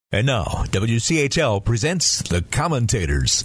And now, WCHL presents The Commentators.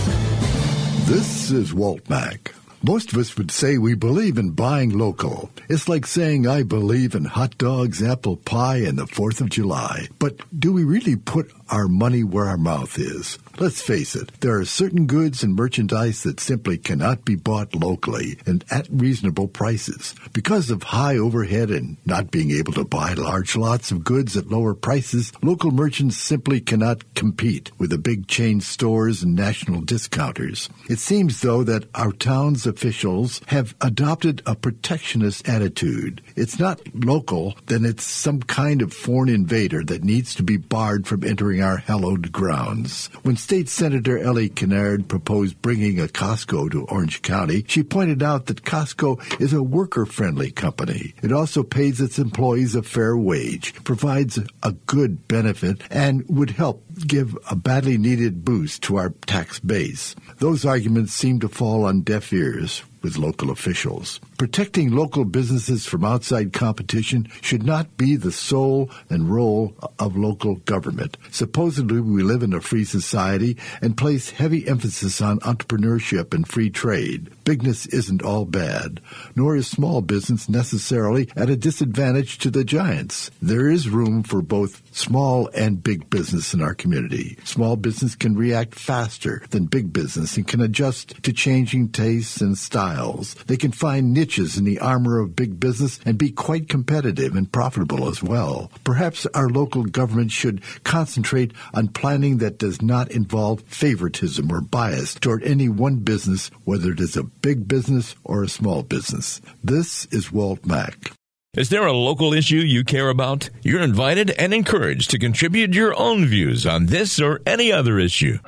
This is Walt Mack. Most of us would say we believe in buying local. It's like saying I believe in hot dogs, apple pie, and the 4th of July. But do we really put our money where our mouth is? Let's face it, there are certain goods and merchandise that simply cannot be bought locally and at reasonable prices. Because of high overhead and not being able to buy large lots of goods at lower prices, local merchants simply cannot compete with the big chain stores and national discounters. It seems, though, that our town's officials have adopted a protectionist attitude. It's not local, then it's some kind of foreign invader that needs to be barred from entering our hallowed grounds. When State Senator Ellie Kennard proposed bringing a Costco to Orange County, she pointed out that Costco is a worker-friendly company. It also pays its employees a fair wage, provides a good benefit, and would help give a badly needed boost to our tax base. Those arguments seem to fall on deaf ears with local officials. Protecting local businesses from outside competition should not be the soul and role of local government. Supposedly, we live in a free society and place heavy emphasis on entrepreneurship and free trade. Bigness isn't all bad, nor is small business necessarily at a disadvantage to the giants. There is room for both small and big business in our community. Small business can react faster than big business and can adjust to changing tastes and styles. They can find niches in the armor of big business and be quite competitive and profitable as well. Perhaps our local government should concentrate on planning that does not involve favoritism or bias toward any one business, whether it is a big business or a small business. This is Walt Mack. Is there a local issue you care about? You're invited and encouraged to contribute your own views on this or any other issue.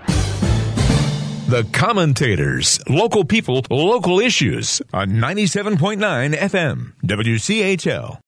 The Commentators, local people, local issues on 97.9 FM, WCHL.